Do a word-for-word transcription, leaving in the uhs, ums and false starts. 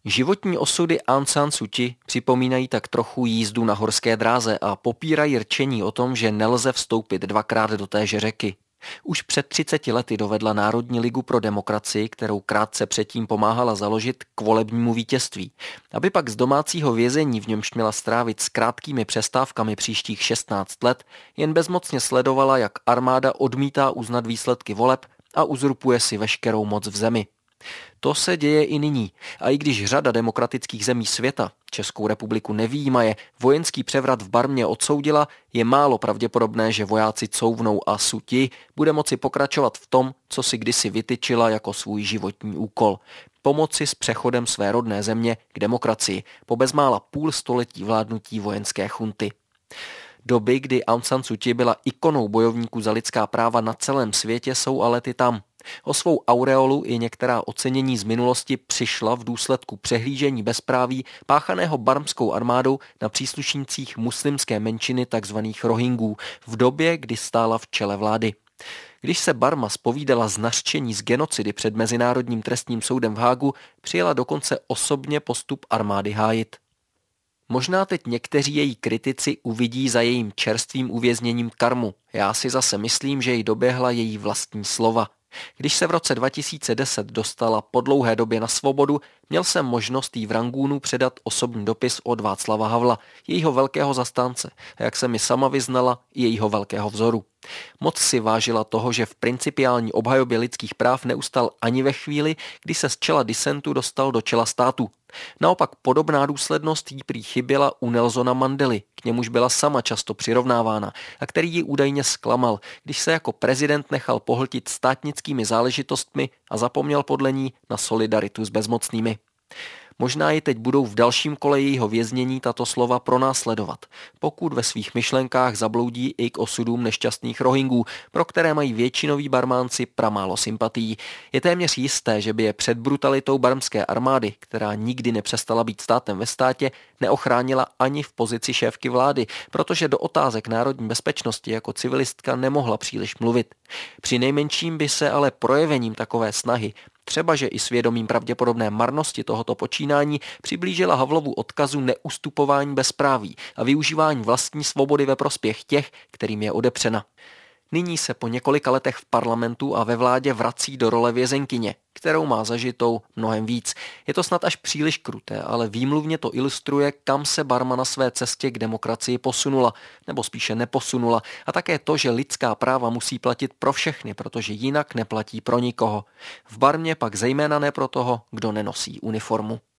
Životní osudy Aung San Suu Kyi připomínají tak trochu jízdu na horské dráze a popírají rčení o tom, že nelze vstoupit dvakrát do téže řeky. Už před třiceti lety dovedla Národní ligu pro demokracii, kterou krátce předtím pomáhala založit, k volebnímu vítězství. Aby pak z domácího vězení, v němž měla strávit s krátkými přestávkami příštích šestnáct let, jen bezmocně sledovala, jak armáda odmítá uznat výsledky voleb a uzurpuje si veškerou moc v zemi. To se děje i nyní. A i když řada demokratických zemí světa, Českou republiku nevyjímaje, vojenský převrat v Barmě odsoudila, je málo pravděpodobné, že vojáci couvnou a Suu Kyi bude moci pokračovat v tom, co si kdysi vytyčila jako svůj životní úkol. Pomoci s přechodem své rodné země k demokracii po bezmála půl století vládnutí vojenské chunty. Doby, kdy Aung San Suu Kyi byla ikonou bojovníků za lidská práva na celém světě, jsou ale ty tam. O svou aureolu i některá ocenění z minulosti přišla v důsledku přehlížení bezpráví páchaného barmskou armádou na příslušnících muslimské menšiny tzv. Rohingů v době, kdy stála v čele vlády. Když se Barma zpovídala z nařčení z genocidy před Mezinárodním trestním soudem v Hágu, přijela dokonce osobně postup armády hájit. Možná teď někteří její kritici uvidí za jejím čerstvým uvězněním karmu. Já si zase myslím, že jí doběhla její vlastní slova. Když se v roce dva tisíce deset dostala po dlouhé době na svobodu, měl jsem možnost jí v Rangúnu předat osobní dopis od Václava Havla, jejího velkého zastánce, a jak se mi sama vyznala, jejího velkého vzoru. Moc si vážila toho, že v principiální obhajobě lidských práv neustal ani ve chvíli, kdy se z čela disentu dostal do čela státu. Naopak podobná důslednost jí prý chyběla u Nelsona Mandely, k němuž byla sama často přirovnávána a který ji údajně zklamal, když se jako prezident nechal pohltit státnickými záležitostmi a zapomněl podle ní na solidaritu s bezmocnými. Možná ji teď budou v dalším kole jejího věznění tato slova pronásledovat, pokud ve svých myšlenkách zabloudí i k osudům nešťastných Rohingů, pro které mají většinoví Barmánci pramálo sympatií. Je téměř jisté, že by je před brutalitou barmské armády, která nikdy nepřestala být státem ve státě, neochránila ani v pozici šéfky vlády, protože do otázek národní bezpečnosti jako civilistka nemohla příliš mluvit. Při nejmenším by se ale projevením takové snahy, třeba že i svědomím pravděpodobné marnosti tohoto počínání, přiblížila Havlovu odkazu neustupování bezpráví a využívání vlastní svobody ve prospěch těch, kterým je odepřena. Nyní se po několika letech v parlamentu a ve vládě vrací do role vězenkyně, kterou má zažitou mnohem víc. Je to snad až příliš kruté, ale výmluvně to ilustruje, kam se Barma na své cestě k demokracii posunula, nebo spíše neposunula, a také to, že lidská práva musí platit pro všechny, protože jinak neplatí pro nikoho. V Barmě pak zejména ne pro toho, kdo nenosí uniformu.